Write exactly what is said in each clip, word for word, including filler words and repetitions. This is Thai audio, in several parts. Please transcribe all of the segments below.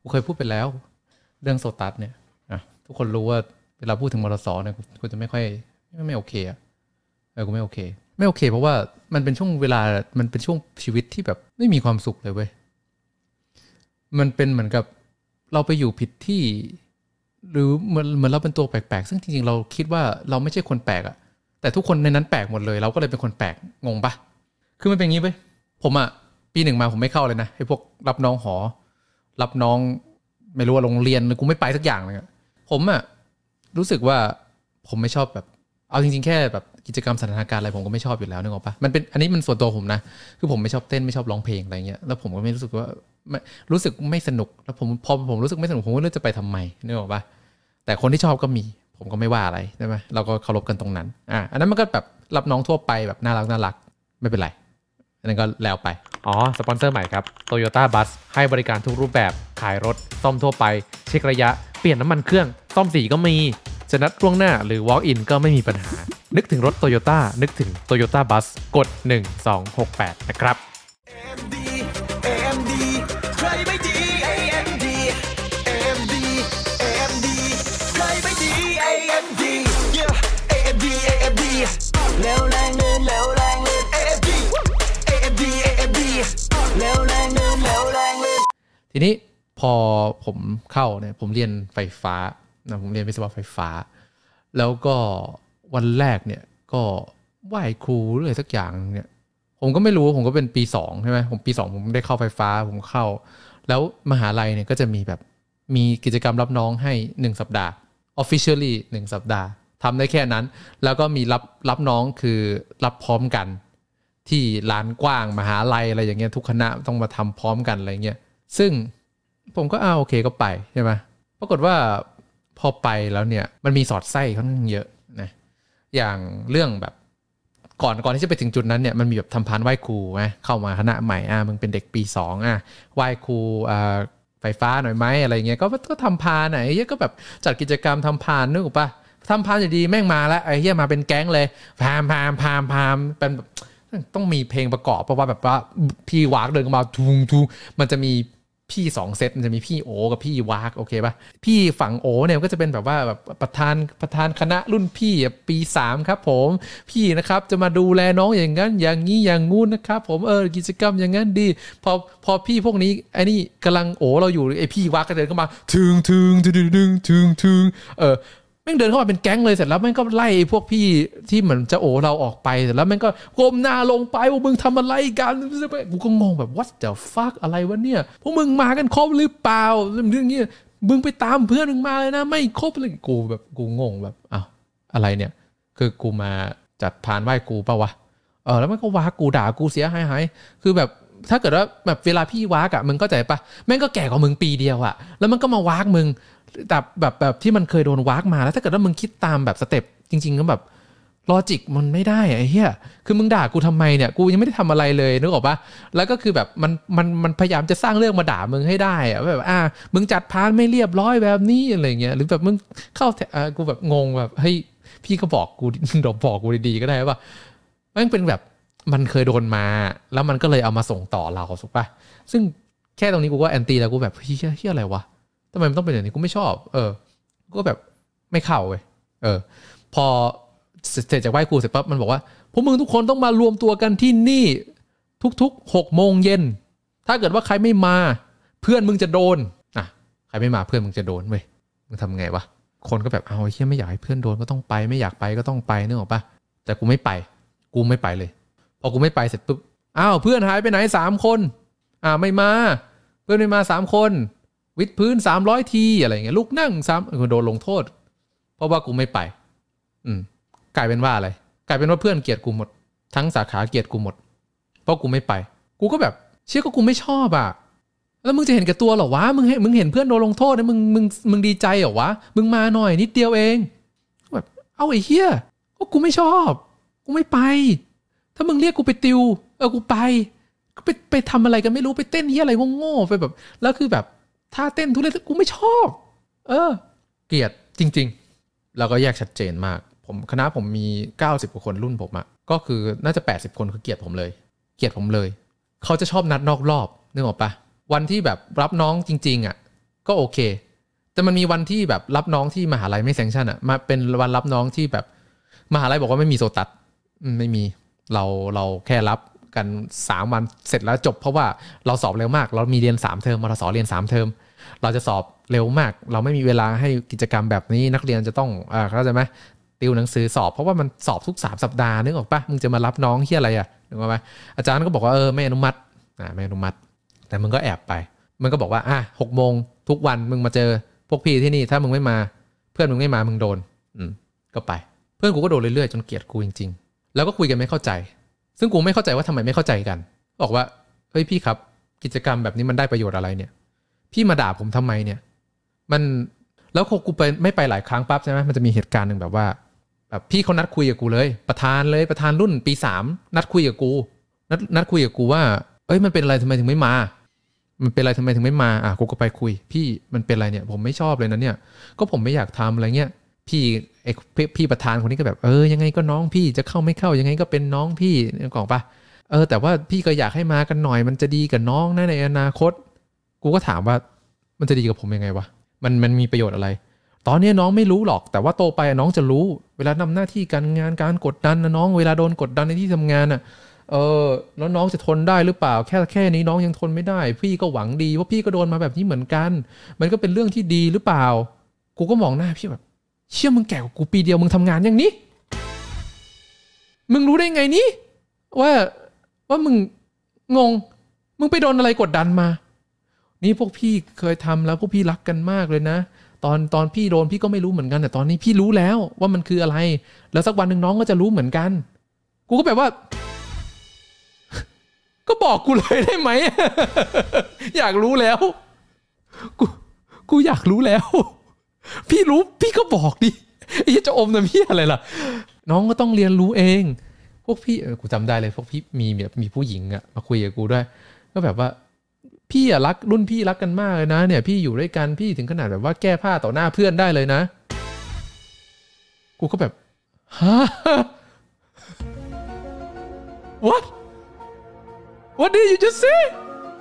เคยพูดไปแล้วเรื่องโซตัสเนี่ยอ่ะทุกคนรู้ว่าเวลาพูดถึงมรสเนี่ยกูจะไม่ค่อยไม่ไม่โอเคอ่ะเออกูไม่โอเคไม่โอเคเพราะว่ามันเป็นช่วงเวลามันเป็นช่วงชีวิตที่แบบไม่มีความสุขเลยเว้ยมันเป็นเหมือนกับเราไปอยู่ผิดที่หรือเหมือนเหมือนเราเป็นตัวแปลกๆซึ่งจริงๆเราคิดว่าเราไม่ใช่คนแปลกอ่ะแต่ทุกคนในนั้นแปลกหมดเลยเราก็เลยเป็นคนแปลกงงปะคือมันเป็นอย่างนี้เว้ยผมอ่ะปีหนึ่งมาผมไม่เข้าเลยนะไอ้พวกรับน้องหอรับน้องไม่รู้ว่าโรงเรียนหรือกูไม่ไปสักอย่างเลยผมอ่ะรู้สึกว่าผมไม่ชอบแบบเอาจริงๆแค่แบบกิจกรรมสถานการณ์อะไรผมก็ไม่ชอบอยู่แล้วนึกออกปะมันเป็นอันนี้มันส่วนตัวผมนะคือผมไม่ชอบเต้นไม่ชอบร้องเพลงอะไรเงี้ยแล้วผมก็ไม่รู้สึกว่าไม่รู้สึกไม่สนุกแล้วผมพอผมรู้สึกไม่สนุกผมก็เลือกจะไปทำไมนึกออกปะแต่คนที่ชอบก็มีผมก็ไม่ว่าอะไรใช่ไหมเราก็เคารพกันตรงนั้นอ่ะอันนั้นมันก็แบบรับน้องทั่วไปแบบน่ารักน่ารักไม่เป็นไรอันนั้นก็แล้วไปอ๋อสปอนเซอร์ใหม่ครับ Toyota Bus ให้บริการทุกรูปแบบขายรถซ่อมทั่วไปเช็คระยะเปลี่ยนน้ำมันเครื่องซ่อมสีก็มีจะนัดล่วงหน้าหรือ walk in ก็ไม่มีปัญหานึกถึงรถ Toyota นึกถึง Toyota Bus กดหนึ่ง สอง หก แปดนะครับเอ เอ็ม ดี เอ เอ็ม ดี ใครไม่ดี เอ เอ็ม ดี เอ เอ็ม ดี เอ เอ็ม ดี ใครไม่ดี เอ เอ็ม ดี yeah เอ เอ็ม ดี เอ เอ็ม ดี แล้วแรงเนินแล้วแรงเนิน เอ เอ็ม ดี เอ เอ็ม ดี เอ เอ็ม ดี แล้วแรงเนินแล้วแรงเนินทีนี้พอผมเข้าเนี่ยผมเรียนไฟฟ้านะผมเรียนวิศวะไฟฟ้าแล้วก็วันแรกเนี่ยก็ไหว้ครูหรืออะไรสักอย่างเนี่ยผมก็ไม่รู้ผมก็เป็นปีสองใช่ไหมผมปีสองผมได้เข้าไฟฟ้าผมเข้าแล้วมหาลัยเนี่ยก็จะมีแบบมีกิจกรรมรับน้องให้หนึ่งสัปดาห์ officially หนึ่งสัปดาห์ทำได้แค่นั้นแล้วก็มีรับรับน้องคือรับพร้อมกันที่ลานกว้างมหาลัยอะไรอย่างเงี้ยทุกคณะต้องมาทำพร้อมกันอะไรเงี้ยซึ่งผมก็อ้าวโอเคก็ไปใช่ไหมปรากฏว่าพอไปแล้วเนี่ยมันมีสอดไส้ค่อนข้างเยอะนะอย่างเรื่องแบบก่อนก่อนที่จะไปถึงจุดนั้นเนี่ยมันมีแบบทำพานไหว้ครูไหมเข้ามาคณะใหม่อ่ะมึงเป็นเด็กปีสองอ่ะไหว้ครูอ่าไฟฟ้าหน่อยไหมอะไรเงี้ยก็ก็ทำพานไหนเฮียก็แบบจัดกิจกรรมทำพานนึกออกปะทำพานดีๆแม่งมาแล้วไอ้เฮียมาเป็นแก๊งเลยพามพามพามพามเป็นแบบต้องมีเพลงประกอบเพราะว่าแบบว่าพี่วากเดินเข้ามาทุงทุงมันจะมีพี่สองเซตมันจะมีพี่โอกับพี่วากโอเคป่ะพี่ฝั่งโอเนี่ยก็จะเป็นแบบว่าแบบประธานประธานคณะรุ่นพี่ปีสามครับผมพี่นะครับจะมาดูแลน้องอย่างนั้นอย่างนี้อย่างงู้นนะครับผมเออกิจกรรมอย่างนั้นดีพอพอพี่พวกนี้ไอ้นี่กำลังโอเราอยู่ไอ้พี่วากก็เดินเข้ามาถึงถึงถึงถึงถึงถึงเออแม่งเดินเข้ามาเป็นแก๊งเลยเสร็จแล้วแม่งก็ไล่พวกพี่ที่เหมือนจะโอเราออกไปเสร็จแล้วแม่งก็ก้มหน้าลงไปพวกมึงทำอะไรกันกูก็งงแบบ what the fuck อะไรวะเนี่ยพวกมึงมากันครบหรือเปล่าเรื่องนี้มึงไปตามเพื่อนมึงมาเลยนะไม่ครบเลยกูแบบกูงงแบบอ้าวอะไรเนี่ยคือกูมาจัดพานไหว้กูป่าวะเออแล้วมันก็วากกูด่ากูเสียหายหายคือแบบถ้าเกิดว่าแบบเวลาพี่วากอะมึงก็ใจปะแม่งก็แก่กว่ามึงปีเดียวอะแล้วมันก็มาวากมึงแต่แบบแบบที่มันเคยโดนวากมาแล้วถ้าเกิดว่ามึงคิดตามแบบสเต็ปจริงๆก็แบบลอจิกมันไม่ได้ไอ้เหี้ยคือมึงด่ากูทำไมเนี่ยกูยังไม่ได้ทำอะไรเลยนึกออกปะแล้วก็คือแบบมันมันมันพยายามจะสร้างเรื่องมาด่ามึงให้ได้อะแบบอ่ามึงจัดพานไม่เรียบร้อยแบบนี้อะไรเงี้ยหรือแบบมึงเข้าอ่ากูแบบงงแบบเฮ้ยพี่ก็บอกกูดอกบอกกูดีๆก็ได้ป่ะมันเป็นแบบมันเคยโดนมาแล้วมันก็เลยเอามาส่งต่อเราถูกปะซึ่งแค่ตรงนี้กูก็แอนตี้แล้วกูแบบเฮียเฮียอะไรวะทำไมมันต้องเป็นอย่างนี้กูไม่ชอบเออก็แบบไม่เข้าเว้ยเออพอเสร็จจากไหว้ครูเสร็จปั๊บมันบอกว่าพวกมึงทุกคนต้องมารวมตัวกันที่นี่ทุกๆหกโมงเย็นถ้าเกิดว่าใครไม่มาเพื่อนมึงจะโดนอ่ะใครไม่มาเพื่อนมึงจะโดนเว้ยมึงทำไงวะคนก็แบบเอาไอ้เหี้ยไม่อยากให้เพื่อนโดนก็ต้องไปไม่อยากไปก็ต้องไปนึกออกปะแต่กูไม่ไปกูไม่ไปเลยพอกูไม่ไปเสร็จปุ๊บอ้าวเพื่อนหายไปไหนสามคนอ่าไม่มาเพื่อนไม่มาสามคนวิดพื้นสามร้อยทีอะไรเงี้ยลุกนั่งซ้ำโดนลงโทษเพราะว่ากูไม่ไปอืมกลายเป็นว่าอะไรกลายเป็นว่าเพื่อนเกลียดกูหมดทั้งสาขาเกลียดกูหมดเพราะกูไม่ไปกูก็แบบเชื่อก็กูไม่ชอบอ่ะแล้วมึงจะเห็นแก่ตัวเหรอวะมึงเห็นมึงเห็นเพื่อนโดนลงโทษนะมึงมึงมึงดีใจเหรอวะมึงมาหน่อยนิดเดียวเองแบบเอาไอ้เหี้ยก็กูไม่ชอบกูไม่ไปถ้ามึงเรียกกูไปติวเออกูไปก็ไปไปทำอะไรกันไม่รู้ไปเต้นเหี้ยอะไรโง่ๆไปแบบแล้วคือแบบถ้าเต้นทุเรศกูไม่ชอบเออเกลียดจริงๆแล้วก็แยกชัดเจนมากผมคณะผมมีเก้าสิบกว่าคนรุ่นผมอะก็คือน่าจะแปดสิบคนคือเกลียดผมเลยเกลียดผมเลยเขาจะชอบนัดนอกรอบนึกออกปะวันที่แบบรับน้องจริงๆอะก็โอเคแต่มันมีวันที่แบบรับน้องที่มหาลัยไม่แซงชั่นอ่ะมาเป็นวันรับน้องที่แบบมหาลัยบอกว่าไม่มีโซตัสไม่มีเราเราแค่รับกันสามวันเสร็จแล้วจบเพราะว่าเราสอบเร็วมากเรามีเรียนสามเทอมมทสเรียนสามเทอมเราจะสอบเร็วมากเราไม่มีเวลาให้กิจกรรมแบบนี้นักเรียนจะต้องอ่าเข้าใจไหมติวหนังสือสอบเพราะว่ามันสอบทุกสามสัปดาห์นึกออกปะมึงจะมารับน้องเหี้ยอะไรอ่ะนึกออกปะอาจารย์ก็บอกว่าเออไม่อนุมัติอ่าไม่อนุมัติแต่มึงก็แอบไปมันก็บอกว่าอ่ะหกโมงทุกวันมึงมาเจอพวกพี่ที่นี่ถ้ามึงไม่มาเพื่อนมึงไม่มามึงโดนอืมก็ไปเพื่อนกูก็โดนเรื่อยๆจนเกลียดกูจริงๆแล้วก็คุยกันไม่เข้าใจซึ่งกูไม่เข้าใจว่าทำไมไม่เข้าใจกันบอกว่าเฮ้ยพี่ครับกิจกรรมแบบนี้มันได้ประโยชน์อะไรเนี่ยพี่มาด่าผมทำไมเนี่ยมันแล้วกูไปไม่ไปหลายครั้งปั๊บใช่ไหมมันจะมีเหตุการณ์หนึ่งแบบว่าแบบพี่เขานัดคุยกับกูเลยประธานเลยประธานรุ่นปีสามนัดคุยกับกูนัดนัดคุยกับกูว่าเอ้ยมันเป็นอะไรทำไมถึงไม่มามันเป็นอะไรทำไมถึงไม่มาอ่ะกูก็ไปคุยพี่มันเป็นอะไรเนี่ยผมไม่ชอบเลยนะเนี่ยก็ผมไม่อยากทำอะไรเงี้ยพี่ไอ้พี่ประธานคนนี้ก็แบบเออยังไงก็น้องพี่จะเข้าไม่เข้ายังไงก็เป็นน้องพี่นึกออกปะเออแต่ว่าพี่ก็อยากให้มากันหน่อยมันจะดีกับน้องนะในอนาคตกูก็ถามว่ามันจะดีกับผมยังไงวะมันมันมีประโยชน์อะไรตอนนี้น้องไม่รู้หรอกแต่ว่าโตไปน้องจะรู้เวลาทำหน้าที่การงานการกดดันนะน้องเวลาโดนกดดันในที่ทำงานอ่ะเออแล้วน้องจะทนได้หรือเปล่าแค่แค่นี้น้องยังทนไม่ได้พี่ก็หวังดีว่าพี่ก็โดนมาแบบนี้เหมือนกันมันก็เป็นเรื่องที่ดีหรือเปล่ากูก็มองหน้าพี่แบบเชื่อมึงแก่กว่ากูปีเดียวมึงทำงานอย่างนี้มึงรู้ได้ไงนี่ว่าว่ามึงงงมึงไปโดนอะไรกดดันมานี่พวกพี่เคยทำแล้วพวกพี่รักกันมากเลยนะตอนตอนพี่โดนพี่ก็ไม่รู้เหมือนกันแต่ตอนนี้พี่รู้แล้วว่ามันคืออะไรแล้วสักวันหนึ่งน้องก็จะรู้เหมือนกันกูก็แบบว่าก็บอกกูเลยได้ไหม อยากรู้แล้วกูกูอยากรู้แล้วพี่รู้พี่ก็บอกดิไอ้จะอมน้ำพี่อะไรล่ะน้องก็ต้องเรียนรู้เองพวกพี่เออกูจำได้เลยพวกพี่มีแบบมีผู้หญิงอะมาคุยกับกูด้วยก็แบบว่าพี่อะรักรุ่นพี่รักกันมากเลยนะเนี่ยพี่อยู่ด้วยกันพี่ถึงขนาดแบบว่าแก้ผ้าต่อหน้าเพื่อนได้เลยนะกูก็แบบฮะ what what did you just say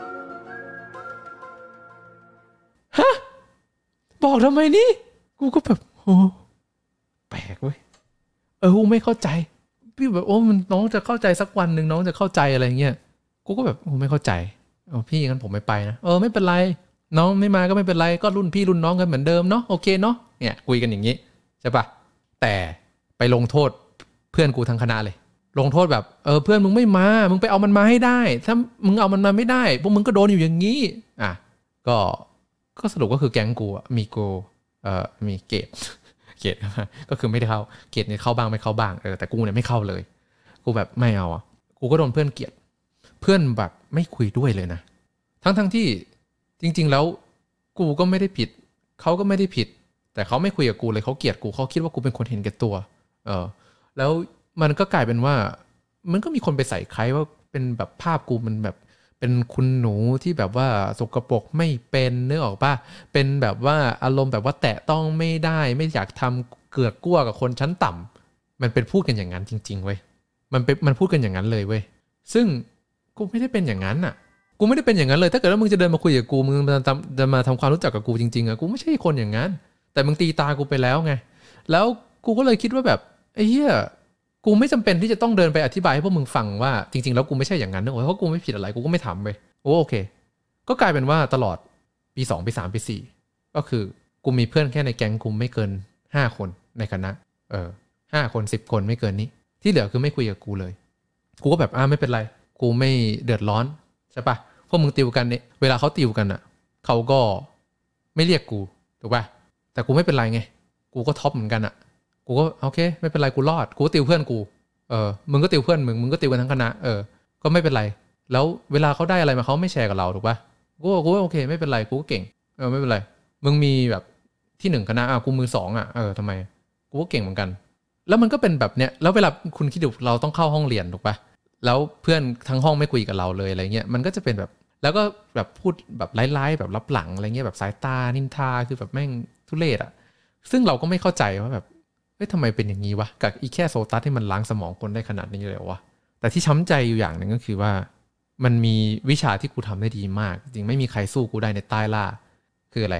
ฮะบอกทำไมนี่กูก็แบบโอ้แปลกเว้ยเออกูไม่เข้าใจพี่แบบโอ้มันน้องจะเข้าใจสักวันหนึ่งน้องจะเข้าใจอะไรเงี้ยกูก็แบบโอ้ไม่เข้าใจเออพี่งั้นผมไม่ไปนะเออไม่เป็นไรน้องไม่มาก็ไม่เป็นไรก็รุ่นพี่รุ่นน้องกันเหมือนเดิมเนาะโอเคเนาะเนี่ยคุยกันอย่างนี้ใช่ปะแต่ไปลงโทษเพื่อนกูทั้งคณะเลยลงโทษแบบเออเพื่อนมึงไม่มามึงไปเอามันมาให้ได้ถ้ามึงเอามันมาไม่ได้พวกมึงก็โดนอยู่อย่างนี้อ่ะก็ก็สรุปก็คือแก๊งกูมีกูเอ่อมีเกตเกตก็คือไม่ได้เข้าเกตเนี่ยเข้าบ้างไม่เข้าบ้างเออแต่กูเนี่ยไม่เข้าเลยกูแบบไม่เอาอ่ะกูก็โดนเพื่อนเกลียดเพื่อนแบบไม่คุยด้วยเลยนะทั้งทั้งที่จริงๆแล้วกูก็ไม่ได้ผิดเขาก็ไม่ได้ผิดแต่เขาไม่คุยกับกูเลยเขาเกลียดกูเขาคิดว่ากูเป็นคนเห็นแก่ตัวเออแล้วมันก็กลายเป็นว่ามันก็มีคนไปใส่ใครว่าเป็นแบบภาพกูมันแบบเป็นคุณหนูที่แบบว่าสกปรกไม่เป็นนึกออกป่ะเป็นแบบว่าอารมณ์แบบว่าแตะต้องไม่ได้ไม่อยากทำเกือกกลัวกับคนชั้นต่ำมันเป็นพูดกันอย่างนั้นจริงๆเว้ยมันเป็นมันพูดกันอย่างนั้นเลยเว้ยซึ่งกูไม่ได้เป็นอย่างนั้นอ่ะกูไม่ได้เป็นอย่างนั้นเลยถ้าเกิดว่ามึงจะเดินมาคุยกับกูมึงจะจะมาทำความรู้จักกับกูจริงๆอ่ะกูไม่ใช่คนอย่างนั้นแต่มึงตีตากูไปแล้วไงแล้วกูก็เลยคิดว่าแบบไอ้เหี้ยกูไม่จำเป็นที่จะต้องเดินไปอธิบายให้พวกมึงฟังว่าจริงๆแล้วกูไม่ใช่อย่างนั้นนึกว่าเพราะกูไม่ผิดอะไรกูก็ไม่ทำเว้ยโอ้โอเคก็กลายเป็นว่าตลอดปีสองปีสามปีสี่ก็คือกูมีเพื่อนแค่ในแก๊งกูไม่เกินห้าคนในคณะเออห้าคนสิบคนไม่เกินนี้ที่เหลือคือไม่คุยกับกูเลยกูก็แบบอ่าไม่เป็นไรกูไม่เดือดร้อนใช่ปะพวกมึงติวกันเนี่ยเวลาเขาติวกันอ่ะเขาก็ไม่เรียกกูถูกปะแต่กูไม่เป็นไรไงกูก็ท็อปเหมือนกันอ่ะกูก็โอเคไม่เป็นไรกูรอดกูติวเพื่อนกูเออมึงก็ติวเพื่อนมึงมึงก็ติวกันทั้งคณะเออก็ไม่เป็นไรแล้วเวลาเขาได้อะไรมาเขาไม่แชร์กับเราถูกปะกูกูโอเคไม่เป็นไรกูก็เก่งเออไม่เป็นไรมึงมีแบบที่หนึ่งคณะอ่ะกูมือสองอ่ะเออทำไมกูก็เก่งเหมือนกันแล้วมันก็เป็นแบบเนี้ยแล้วเวลาคุณคิดดูเราต้องเข้าห้องเรียนถูกปะแล้วเพื่อนทั้งห้องไม่คุยกับเราเลยอะไรเงี้ยมันก็จะเป็นแบบแล้วก็แบบพูดแบบไร้ๆแบบลับหลังอะไรเงี้ยแบบสายตานินทาคือแบบแม่งทุเรศอ่ะซึ่งเราก็ไม่เข้าใจว่าแบบเฮ้ยทำไมเป็นอย่างนี้วะกับอีแค่โซตัสที่มันล้างสมองคนได้ขนาดนี้เลยวะแต่ที่ช้ำใจอยู่อย่างหนึ่งก็คือว่ามันมีวิชาที่กูทำได้ดีมากจริงไม่มีใครสู้กูได้ในใต้ล่าคืออะไร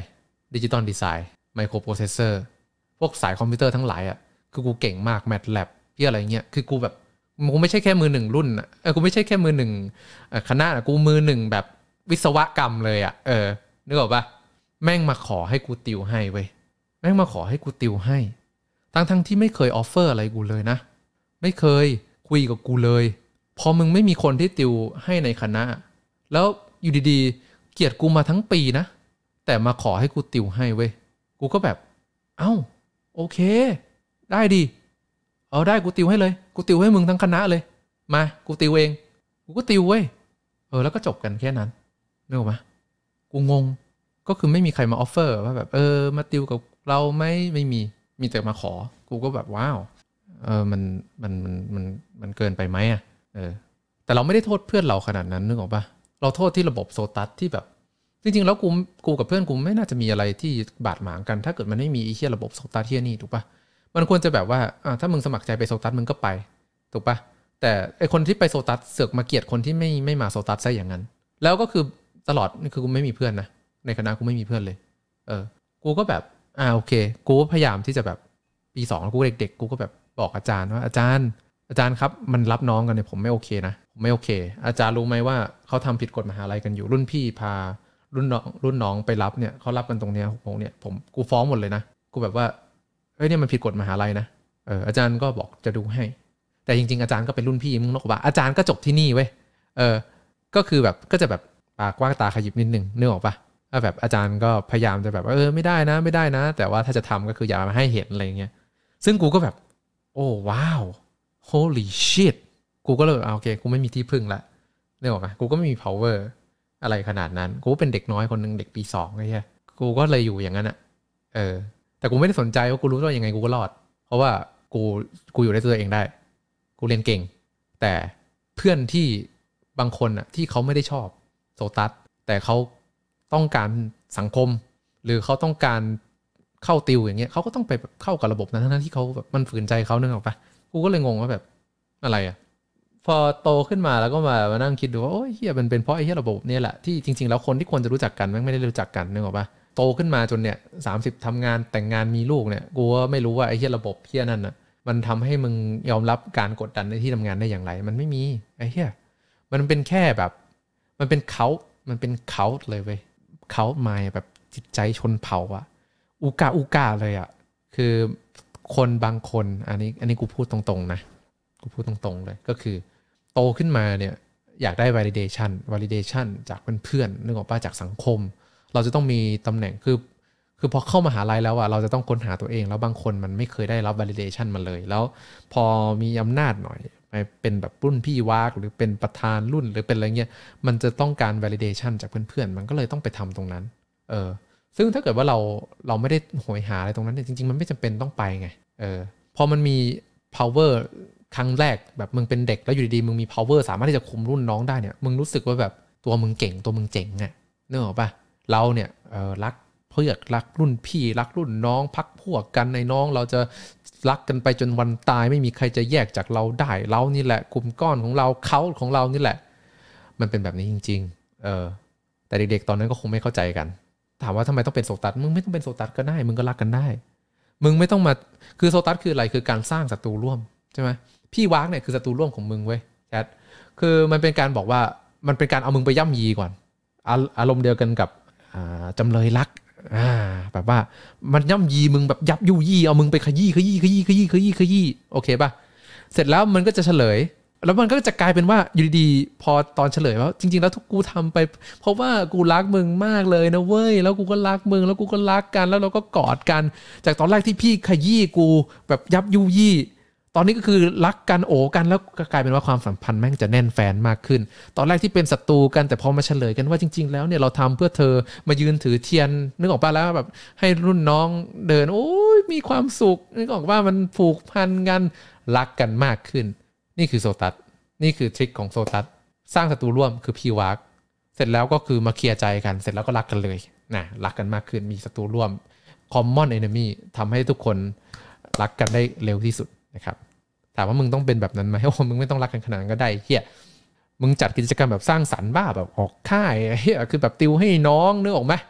ดิจิตอลดีไซน์ไมโครโปรเซสเซอร์พวกสายคอมพิวเตอร์ทั้งหลายอ่ะคือกูเก่งมาก MATLAB ที่อะไรเงี้ยคือกูแบบกูไม่ใช่แค่มือหนึ่งรุ่นอ่ะเออกูไม่ใช่แค่มือหนึ่งคณะอ่ะกูมือหนึ่งแบบวิศวกรรมเลยอ่ะเออนึกออกปะแม่งมาขอให้กูติวให้เว้ยแม่งมาขอให้กูติวให้ทั้งทั้งที่ไม่เคยออฟเฟอร์อะไรกูเลยนะไม่เคยคุยกับกูเลยพอมึงไม่มีคนที่ติวให้ในคณะแล้วอยู่ดีๆเกลียดกูมาทั้งปีนะแต่มาขอให้กูติวให้เว้ยกูก็แบบเอ้าโอเคได้ดิเอาได้กูติวให้เลยกูติวให้มึงทั้งคณะเลยมากูติวเองกูก็ติวเว้ยเออแล้วก็จบกันแค่นั้นนึกออกปะกูงงก็คือไม่มีใครมาออฟเฟอร์ว่าแบบเออมาติวกับเราไหมไม่มีมีแต่มาขอกูก็แบบว้าวเออมันมันมันมันมันเกินไปไหมอ่ะเออแต่เราไม่ได้โทษเพื่อนเราขนาดนั้นนึกออกปะเราโทษที่ระบบโซตัสที่แบบจริงๆแล้วกูกูกับเพื่อนกูไม่น่าจะมีอะไรที่บาดหมางกันถ้าเกิดมันไม่มีไอ้เหี้ยระบบโซตัสเหี้ยนี่ถูกปะมันควรจะแบบว่าอ่าถ้ามึงสมัครใจไปโซตัสมึงก็ไปถูกปะแต่ไอคนที่ไปโซตัสเสือกมาเกลียดคนที่ไม่ไม่มาโซตัสซะอย่างนั้นแล้วก็คือตลอดนี่คือกูไม่มีเพื่อนนะในคณะกูไม่มีเพื่อนเลยเออกูก็แบบอ่าโอเคกูพยายามที่จะแบบปีสองกูเด็กๆกูก็แบบบอกอาจารย์ว่าอาจารย์อาจารย์ครับมันรับน้องกันเนี่ยผมไม่โอเคนะผมไม่โอเคอาจารย์รู้ไหมว่าเขาทำผิดกฎมหาลัยกันอยู่รุ่นพี่พารุ่นน้องรุ่นน้องไปรับเนี่ยเขารับกันตรงเนี้ยผมเนี่ยผมกูฟ้องหมดเลยนะกูแบบว่าเฮ้ยเนี่ยมันผิดกฎมหาลัยนะเอออาจารย์ก็บอกจะดูให้แต่จริงๆอาจารย์ก็เป็นรุ่นพี่มึงนกว่าอาจารย์ก็จบที่นี่เว้ยเออก็คือแบบก็จะแบบปากกว้างตาขยิบนิดนึงนึกออกปะแบบอาจารย์ก็พยายามจะแบบเออไม่ได้นะไม่ได้นะแต่ว่าถ้าจะทำก็คืออย่ามาให้เห็นอะไรเงี้ยซึ่งกูก็แบบโอ้ว้าว holy shit กูก็เลยอ่าโอเคกูไม่มีที่พึ่งละนึกออกปะกูก็ไม่มี power อะไรขนาดนั้นกูเป็นเด็กน้อยคนนึงเด็กปีสองไอ้เหี้ยกูก็เลยอยู่อย่างนั้นอ่ะเออแต่กูไม่ได้สนใจว่ากูรู้ว่ายังไงกูก็รอดเพราะว่ากูกูอยู่ได้ตัวเองได้กูเรียนเก่งแต่เพื่อนที่บางคนอ่ะที่เขาไม่ได้ชอบโซตัสแต่เขาต้องการสังคมหรือเขาต้องการเข้าติวอย่างเงี้ยเขาก็ต้องไปเข้ากับระบบนั้นทั้งที่เขาแบบมันฝืนใจเขานึกออกปะกูก็เลยงงว่าแบบอะไรอ่ะพอโตขึ้นมาแล้วก็มามานั่งคิดดูว่าโอ้ยเฮียมันเป็นเพราะไอ้เฮียระบบเนี่ยแหละที่จริงๆแล้วคนที่ควรจะรู้จักกันแม่งไม่ได้รู้จักกันนึกออกปะโตขึ้นมาจนเนี่ยสามสิบทำงานแต่งงานมีลูกเนี่ยกูก็ไม่รู้ว่าไอ้เฮียระบบเฮียนั่นน่ะมันทำให้มึงยอมรับการกดดันในที่ทำงานได้อย่างไรมันไม่มีไอ้เฮียมันเป็นแค่แบบมันเป็นเขามันเป็นเขาเลยเว้ยเขามาแบบจิตใจชนเผ่าอะอูกาอูกาเลยอะคือคนบางคนอันนี้อันนี้กูพูดตรงๆนะกูพูดตรงๆเลยก็คือโตขึ้นมาเนี่ยอยากได้ validation validation จากเพื่อนๆนึกออกป่ะจากสังคมเราจะต้องมีตำแหน่งคือคือพอเข้ามหาลัยแล้วอะเราจะต้องค้นหาตัวเองแล้วบางคนมันไม่เคยได้รับ validation มาเลยแล้วพอมีอำนาจหน่อยไปเป็นแบบรุ่นพี่วากหรือเป็นประธานรุ่นหรือเป็นอะไรเงี้ยมันจะต้องการ validation จากเพื่อนๆมันก็เลยต้องไปทำตรงนั้นเออซึ่งถ้าเกิดว่าเราเราไม่ได้โหยหาอะไรตรงนั้นเนี่ยจริงๆมันไม่จำเป็นต้องไปไงเออพอมันมี power ครั้งแรกแบบมึงเป็นเด็กแล้วอยู่ดีๆมึงมี power สามารถที่จะคุมรุ่นน้องได้เนี่ยมึงรู้สึกว่าแบบตัวมึงเก่งตัวมึงเจ๋งอ่ะนึกออกป่ะเราเนี่ยเออรักเพื่อนรักรุ่นพี่รักรุ่นน้องพักพวกกันในน้องเราจะรักกันไปจนวันตายไม่มีใครจะแยกจากเราได้เรานี่แหละกลุ่มก้อนของเราเขาของเรานี่แหละมันเป็นแบบนี้จริงๆเออแต่เด็กๆตอนนั้นก็คงไม่เข้าใจกันถามว่าทำไมต้องเป็นโซตัสมึงไม่ต้องเป็นโซตัสก็ได้มึงก็รักกันได้มึงไม่ต้องมาคือโซตัสคืออะไรคือการสร้างศัตรูร่วมใช่ไหมพี่วากเนี่ยคือศัตรูร่วมของมึงเว้ยแชทคือมันเป็นการบอกว่ามันเป็นการเอามึงไปย่ำยีก่อนอารมณ์เดียวกันกับจำเลยรักอ่าแบบว่ามันย่ำยีมึงแบบยับยุยี่เอามึงไปขยี้ขยี้ขยี้ขยี้ขยี้ขยี้โอเคป่ะเสร็จแล้วมันก็จะเฉลยแล้วมันก็จะกลายเป็นว่าอยู่ดีๆพอตอนเฉลยว่าจริงๆแล้วทุกกูทำไปเพราะว่ากูรักมึงมากเลยนะเว้ยแล้วกูก็รักมึงแล้วกูก็รักกันแล้วเราก็กอดกันจากตอนแรกที่พี่ขยี้กูแบบยับยุยี่ตอนนี้ก็คือรักกันโอกันแล้วก็กลายเป็นว่าความสัมพันธ์แม่งจะแน่นแฟนมากขึ้นตอนแรกที่เป็นศัตรูกันแต่พอมาเฉลยกันว่าจริงๆแล้วเนี่ยเราทำเพื่อเธอมายืนถือเทียนนึกออกป่ะแล้วแบบให้รุ่นน้องเดินโอ้ยมีความสุขนึกออกว่ามันผูกพันกันรักกันมากขึ้นนี่คือโซตัสนี่คือทริคของโซตัสสร้างศัตรูร่วมคือพีวาร์กเสร็จแล้วก็คือมาเคลียร์ใจกันเสร็จแล้วก็รักกันเลยนะรักกันมากขึ้นมีศัตรูร่วม common enemy ทำให้ทุกคนรักกันได้เร็วที่สุดนะครับถามว่ามึงต้องเป็นแบบนั้นไหมโอ้มึงไม่ต้องรักกันขนาดนั้นก็ได้เฮียมึงจัดกิจกรรมแบบสร้างสรรค์บ้าแบบออกค่ายเฮียคือแบบติวให้น้องนึกออกไหม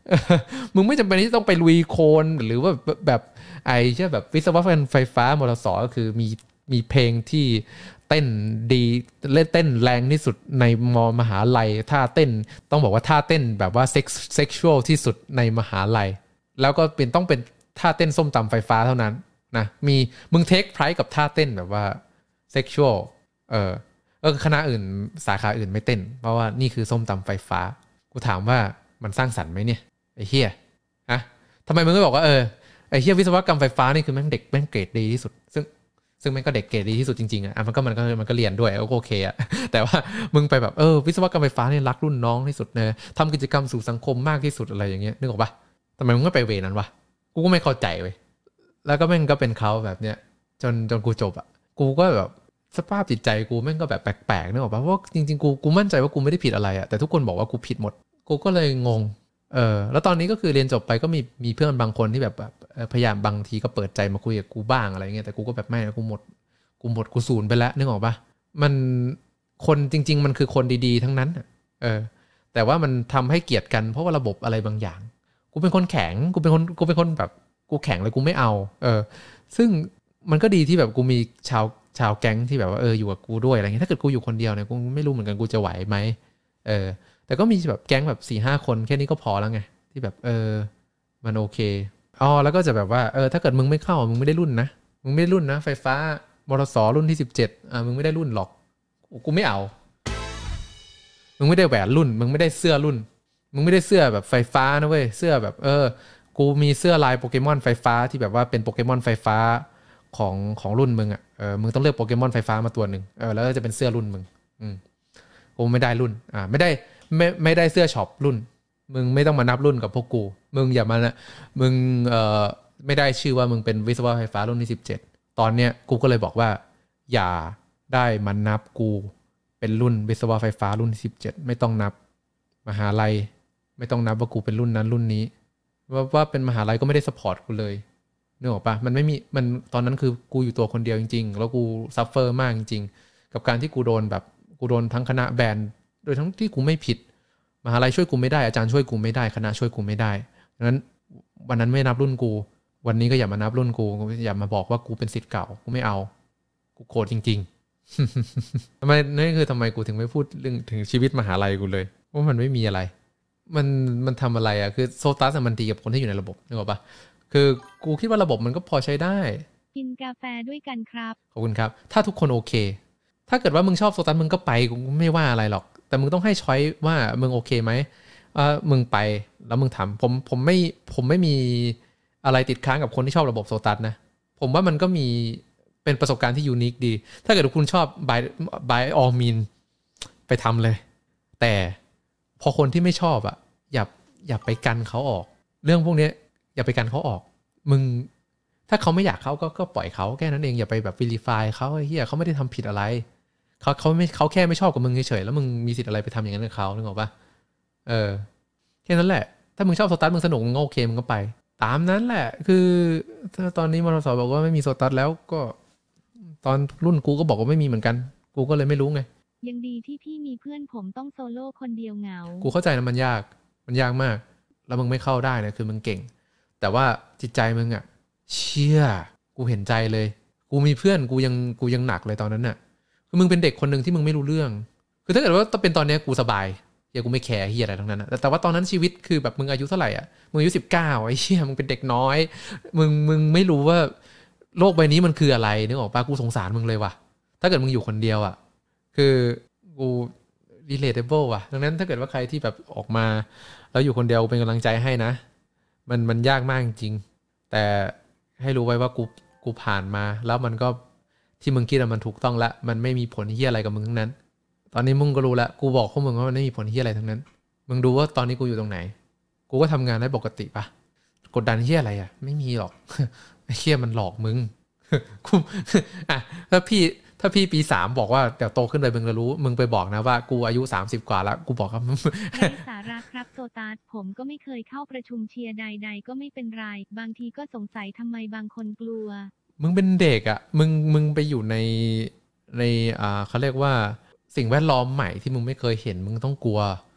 มึงไม่จำเป็นที่ต้องไปลุยโคลนหรือว่าแบบไอ้ใช่แบบวิศวกรไฟฟ้ามอเตอร์สก็คือมีมีเพลงที่เต้นดีเล่นเต้นแรงที่สุดในมมหาลัยท่าเต้นต้องบอกว่าท่าเต้นแบบว่าเซ็กเซ็กชวลที่สุดในมหาลัยแล้วก็เป็นต้องเป็นท่าเต้นส้มตำไฟฟ้าเท่านั้นนะมีมึงเทคไพรส์กับท่าเต้นแบบว่าเซ็กชวลเออเออคณะอื่นสาขาอื่นไม่เต้นเพราะว่านี่คือส้มตำไฟฟ้ากูถามว่ามันสร้างสรรค์ไหมเนี่ยไอ้เหี้ยอะทำไมมึงไม่บอกว่าเออไอ้เหี้ยวิศวกรรมไฟฟ้านี่คือแม่งเด็กแม่งเกรดดีที่สุดซึ่งซึ่งแม่งก็เด็กเกรดดีที่สุดจริงๆอ่ะมันก็มันก็มันก็เรียนด้วยก็โอเคอ่ะแต่ว่ามึงไปแบบเออวิศวกรรมไฟฟ้านี่รักรุ่นน้องที่สุดนะทำกิจกรรมสู่สังคมมากที่สุดอะไรอย่างเงี้ยนึกออกปะทำไมมึงไม่ไปเวนั้นวะกูก็ไม่เข้าใจเว้ยแล้วก็แม่งก็เป็นเขาแบบเนี้ยจนจนกูจบอ่ะกูก็แบบสภาพจิตใจกูแม่งก็แบบแปลกๆนึกออกปะเพราะจริงๆกูกูมั่นใจว่ากูไม่ได้ผิดอะไรอ่ะแต่ทุกคนบอกว่ากูผิดหมดกูก็เลยงงเออแล้วตอนนี้ก็คือเรียนจบไปก็มีมีเพื่อนบางคนที่แบบแบบพยายามบางทีก็เปิดใจมาคุยกับกูบ้างอะไรเงี้ยแต่กูก็แบบไม่กูหมดกูหมดกูศูนย์ไปแล้วนึกออกปะมันคนจริงๆมันคือคนดีๆทั้งนั้นเออแต่ว่ามันทำให้เกลียดกันเพราะว่าระบบอะไรบางอย่างกูเป็นคนแข็งกูเป็นคนกูเป็นคนแบบกูแข็งเลยกูไม่เอาเออซึ่งมันก็ดีที่แบบกูมีชาวชาวแก๊งที่แบบว่าเอออยู่กับกูด้วยอะไรเงี้ยถ้าเกิดกูอยู่คนเดียวเนี่ยกูไม่รู้เหมือนกันกูจะไหวไหมเออแต่ก็มีแบบแก๊งแบบ สี่ห้า คนแค่นี้ก็พอแล้วไงที่แบบเออมันโอเคอ๋อแล้วก็จะแบบว่าเออถ้าเกิดมึงไม่เข้ามึงไม่ได้รุ่นนะมึงไม่ได้รุ่นนะไฟฟ้ามรสรุ่นที่สิบเจ็ดอ่ะมึงไม่ได้รุ่นหรอกกูไม่เอามึงไม่ได้แหวนรุ่นมึงไม่ได้เสื้อรุ่นมึงไม่ได้เสื้อแบบไฟฟ้านะเว้ยเสื้อแบบเออกูมีเสื้อลายโปเกมอนไฟฟ้าที่แบบว่าเป็นโปเกมอนไฟฟ้าของของรุ่นมึงอ่ะเออมึงต้องเลือกโปเกมอนไฟฟ้ามาตัวหนึ่งเออแล้วจะเป็นเสื้อรุ่นมึงอืมกูไม่ได้รุ่นอ่าไม่ได้ไม่ไม่ได้เสื้อช็อปรุ่นมึงไม่ต้องมานับรุ่นกับพวกกูมึงอย่ามานะมึงเอ่อไม่ได้ชื่อว่ามึงเป็นวิศวะไฟฟ้ารุ่นที่สิบเจ็ดตอนเนี้ยกูก็เลยบอกว่าอย่าได้มันนับกูเป็นรุ่นวิศวะไฟฟ้ารุ่นที่สิบเจ็ดไม่ต้องนับมหาลัยไม่ต้องนับว่ากูเป็นรุ่นนั้นรุ่นนี้ว่าว่าเป็นมหาลัยก็ไม่ได้ซัพพอร์ตกูเลยนึกออกปะมันไม่มีมันตอนนั้นคือกูอยู่ตัวคนเดียวจริงๆแล้วกูซัฟเฟอร์มากจริงๆกับการที่กูโดนแบบกูโดนทั้งคณะแบนโดยทั้งที่กูไม่ผิดมหาลัยช่วยกูไม่ได้อาจารย์ช่วยกูไม่ได้คณะช่วยกูไม่ได้ดังนั้นวันนั้นไม่นับรุ่นกูวันนี้ก็อย่ามานับรุ่นกูอย่ามาบอกว่ากูเป็นศิษย์เก่ากูไม่เอากูโกรธจริงๆทำไมนี่คือทำไมกูถึงไม่พูดเรื่องถึงชีวิตมหาลัยกูเลยว่ามันไม่มีอะไรมันมันทำอะไรอ่ะคือโซตัสมันดีกับคนที่อยู่ในระบบนึกออกปะคือกูคิดว่าระบบมันก็พอใช้ได้กินกาแฟด้วยกันครับขอบคุณครับถ้าทุกคนโอเคถ้าเกิดว่ามึงชอบโซตัสมึงก็ไปกูไม่ว่าอะไรหรอกแต่มึงต้องให้ช้อยว่ามึงโอเคไหมเออมึงไปแล้วมึงถามผมผมไม่ผมไม่มีอะไรติดค้างกับคนที่ชอบระบบโซตัสนะผมว่ามันก็มีเป็นประสบการณ์ที่ยูนิคดีถ้าเกิดคุณชอบ by by all mean ไปทำเลยแต่พอคนที่ไม่ชอบอ่ะอย่าอย่าไปกันเขาออกเรื่องพวกนี้อย่าไปกันเขาออกมึงถ้าเขาไม่อยากเขาก็ก็ปล่อยเขาแค่นั้นเองอย่าไปแบบ verify เขาไอ้เหี้ยเขาไม่ได้ทำผิดอะไรเขาเขาไม่เขาแค่ไม่ชอบกับมึงเฉยๆแล้วมึงมีสิทธิ์อะไรไปทำอย่างนั้นกับเขานึกออกปะเออแค่นั้นแหละถ้ามึงชอบโซตัสมึงสนุกมึงก็โอเคมึงก็ไปตามนั้นแหละคือถ้าตอนนี้มรสบอกว่าไม่มีโซตัสแล้วก็ตอนรุ่นกูก็บอกว่าไม่มีเหมือนกันกูก็เลยไม่รู้ไงยังดีที่พี่มีเพื่อนผมต้องโซโล่คนเดียวเหงากูเข้าใจนะมันยากมันยากมากแล้วมึงไม่เข้าได้นะคือมึงเก่งแต่ว่าจิตใจมึงอ่ะเชี่ยกูเห็นใจเลยกูมีเพื่อนกูยังกูยังหนักเลยตอนนั้นน่ะคือมึงเป็นเด็กคนหนึ่งที่มึงไม่รู้เรื่องคือถ้าเกิดว่าเป็นตอนนี้กูสบายเฮียกูไม่แคร์เฮียอะไรทั้งนั้นนะแต่แต่ว่าตอนนั้นชีวิตคือแบบมึงอายุเท่าไหร่อ่ะมึงอายุสิบเก้าไอ้เชี่ยมึงเป็นเด็กน้อยมึงมึงไม่รู้ว่าโลกใบนี้มันคืออะไรนึกออกป่ะกูสงสารมึงเลยว่ะถ้าเกิดมึงอยู่คนเดียวอ่ะคือกู relatable ว่ะดังนั้นถ้าเกิดว่าใครที่แบบออกมาแล้วอยู่คนเดียวเป็นกำลังใจให้นะมันมันยากมากจริงแต่ให้รู้ไว้ว่ากูกูผ่านมาแล้วมันก็ที่มึงคิดว่ามันถูกต้องละมันไม่มีผลเหี้ยอะไรกับมึงทั้งนั้นตอนนี้มึงก็รู้ละกูบอกพวกมึงว่ามันไม่มีผลเหี้ยอะไรทั้งนั้นมึงดูว่าตอนนี้กูอยู่ตรงไหนกูก็ทำงานได้ปกติปะกดดันเหี้ยอะไรอ่ะไม่มีหรอกไอ้เหี้ยมันหลอกมึงกูอ่ะถ้าพี่ถ้าพี่ปีสามบอกว่าเดี๋ยวโตขึ้นไปมึงจะรู้มึงไปบอกนะว่ากูอายุสามสิบกว่าแล้วกูบอกว่าไร้สาระครับโซตัสผมก็ไม่เคยเข้าประชุมเชียร์ใดๆก็ไม่เป็นไรบางทีก็สงสัยทำไมบางคนกลัวมึงเป็นเด็กอ่ะมึงมึงไปอยู่ในในอ่าเขาเรียกว่าสิ่งแวดล้อมใหม่ที่มึงไม่เคยเห็นมึงต้องกลัว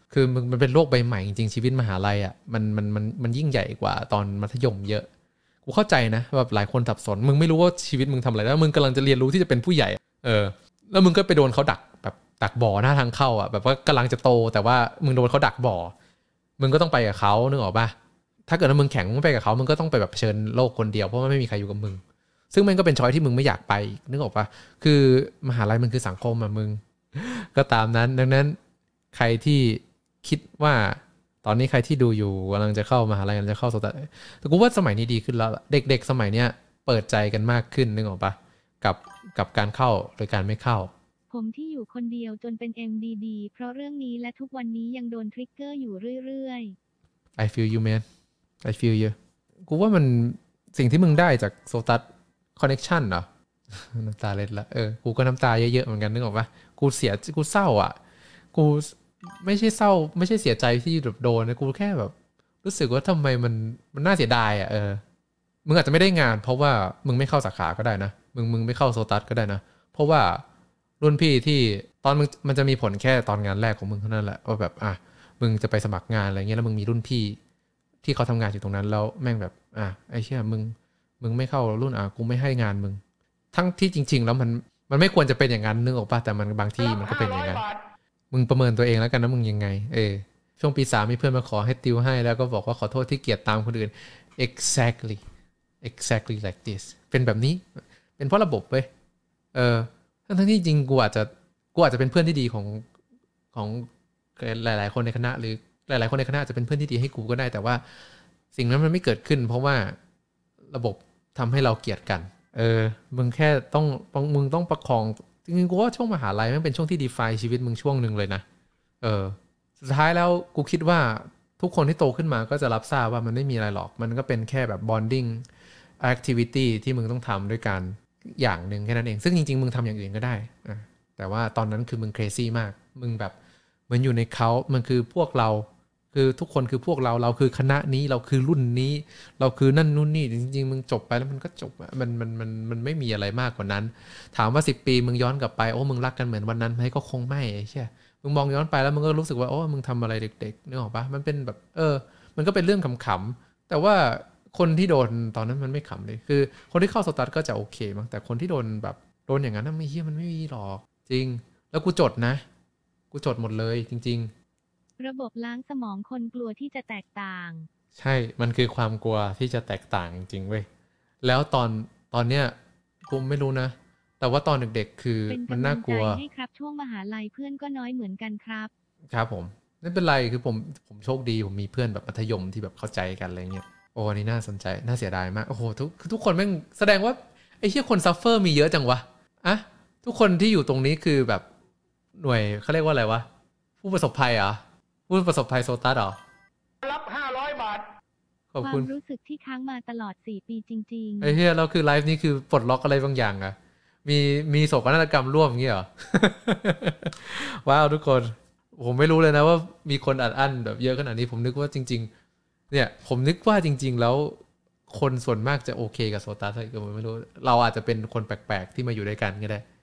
คือมึงมันเป็นโลกใบใหม่จริงๆชีวิตมหาลัยอ่ะมันมันมันมันยิ่งใหญ่กว่าตอนมัธยมเยอะกูเข้าใจนะแบบหลายคนสับสนมึงไม่รู้ว่าชีวิตมึงทำอะไรแล้วมึงกำลังจะเรียนรู้ที่จะเป็นผู้ใหญ่เออแล้วมึงก็ไปโดนเขาดักแบบดักบ่อหน้าทางเข้าอ่ะแบบว่ากำลังจะโตแต่ว่ามึงโดนเขาดักบ่อมึงก็ต้องไปกับเขานึกออกป่ะถ้าเกิดว่ามึงแข็งมึงไปกับเขามึงก็ต้องไปแบบเผชิญโลกคนเดียวเพราะว่าไม่มีใครอยู่กับมึงซึ่งมันก็เป็นช้อยที่มึงไม่อยากไปนึกออกป่ะคือมหาลัยมันคือสังคมอ่ะมึงก็ตามนั้นดังนั้นใครที่คิดว่าตอนนี้ใครที่ดูอยู่กำลังจะเข้ามหาลัยกำลังจะเข้าโซตัสแต่กูว่าสมัยนี้ดีขึ้นแล้วเด็กๆสมัยเนี้ยเปิดใจกันมากขึ้นนึกออกปะกับกับการเข้าหรือการไม่เข้าผมที่อยู่คนเดียวจนเป็น เอ็ม ดี ดี เพราะเรื่องนี้และทุกวันนี้ยังโดนทริกเกอร์อยู่เรื่อยๆ I feel you man I feel you กูว่ามันสิ่งที่มึงได้จากโซตัสคอนเนคชั่นเหรอ น้ำตาเล็ดละเออกูก็น้ำตาเยอะๆเหมือนกันนึกออกปะกูเสียกูเศร้าอ่ะกูไม่ใช่เศร้าไม่ใช่เสียใจที่โดนนะกูแค่แบบรู้สึกว่าทำไมมันมันน่าเสียดายอ่ะเออมึงอาจจะไม่ได้งานเพราะว่ามึงไม่เข้าสาขาก็ได้นะมึงมึงไม่เข้าโซตัสก็ได้นะเพราะว่ารุ่นพี่ที่ตอนมึงมันจะมีผลแค่ตอนงานแรกของมึงเท่านั้นแหละว่าแบบอ่ะมึงจะไปสมัครงานอะไรเงี้ยแล้วมึงมีรุ่นพี่ที่เขาทำงานอยู่ตรงนั้นแล้วแม่งแบบอ่ะไอ้เชี่ยมึงมึงไม่เข้ารุ่นอ่ะกูไม่ให้งานมึงทั้งที่จริงๆแล้วมันมันไม่ควรจะเป็นอย่างนั้นนึกออกป่ะแต่มันบางที่มันก็เป็นอย่างนั้นมึงประเมินตัวเองแล้วกันนะมึงยังไงเออช่วงปีสามมีเพื่อนมาขอให้ติวให้แล้วก็บอกว่าขอโทษที่เกลียดตามคนอื่น exactly exactly like this เป็นแบบนี้เป็นเพราะระบบเว้ยเออทั้งที่จริงกูอาจจะกูอาจจะเป็นเพื่อนที่ดีของของหลายๆคนในคณะหรือหลายๆคนในคณะจะเป็นเพื่อนที่ดีให้กูก็ได้แต่ว่าสิ่งนั้นมันไม่เกิดขึ้นเพราะว่าระบบทำให้เราเกลียดกันเออมึงแค่ต้องมึงต้องประคองจริงๆกูว่าช่วงมหาลัยมันเป็นช่วงที่ define ชีวิตมึงช่วงนึงเลยนะเออสุดท้ายแล้วกูคิดว่าทุกคนที่โตขึ้นมาก็จะรับทราบว่ามันไม่มีอะไรหรอกมันก็เป็นแค่แบบ bonding activity ที่มึงต้องทำด้วยกันอย่างหนึ่งแค่นั้นเองซึ่งจริงๆมึงทำอย่างอื่นก็ได้แต่ว่าตอนนั้นคือมึง crazy มากมึงแบบเหมือนอยู่ในเขามันคือพวกเราคือทุกคนคือพวกเราเราคือคณะนี้เราคือรุ่นนี้เราคือนั่นนู่นนี่จริงๆมึงจบไปแล้วมันก็จบอะมันมันมันมันไม่มีอะไรมากกว่านั้นถามว่าสิบปีมึงย้อนกลับไปโอ้มึงรักกันเหมือนวันนั้นไหมก็คงไม่ใช่มึงมองย้อนไปแล้วมึงก็รู้สึกว่าโอ้มึงทำอะไรเด็กๆนึกออกปะมันเป็นแบบเออมันก็เป็นเรื่องขำๆแต่ว่าคนที่โดนตอนนั้นมันไม่ขำเลยคือคนที่เข้าสตาร์ทก็จะโอเคมั้งแต่คนที่โดนแบบโดนอย่างนั้นไม่เหี้ยมันไม่มีหรอกจริงแล้วกูจดนะกูจดหมดเลยจริงๆระบบล้างสมองคนกลัวที่จะแตกต่างใช่มันคือความกลัวที่จะแตกต่างจริงๆเว้ยแล้วตอนตอนเนี้ยกูไม่รู้นะแต่ว่าตอนเด็กๆคือมันน่ากลัวให้ครับช่วงมหาลัยเพื่อนก็น้อยเหมือนกันครับครับผมไม่เป็นไรคือผมผมโชคดีผมมีเพื่อนแบบมัธยมที่แบบเข้าใจกันอะไรเงี้ยโอ้นี่น่าสนใจน่าเสียดายมากโอ้โหทุกทุกคนแม่งแสดงว่าไอ้เหี้ยคนซัฟเฟอร์มีเยอะจังวะอะทุกคนที่อยู่ตรงนี้คือแบบหน่วยเขาเรียกว่าอะไรวะผู้ประสบภัยเหรอผู้ประสบภัยโซตัสเหรอรับห้าร้อยบาทขอบคุณความรู้สึกที่ค้างมาตลอดสี่ปีจริงๆไอ้เหี้ยเราคือไลฟ์นี้คือปลดล็อกอะไรบางอย่างอะมีมีโศกนาฏกรรมร่วมอย่างเงี้ยเหรอ ว้าวทุกคนผมไม่รู้เลยนะว่ามีคนอัดอั้นแบบเยอะขนาดนี้ผมนึกว่าจริงๆเนี่ยผมนึกว่าจริงๆแล้วคนส่วนมากจะโอเคกับโซตัสก็ไม่รู้เราอาจจะเป็นคนแปลกๆที่มาอยู่ด้วยกันก็ได้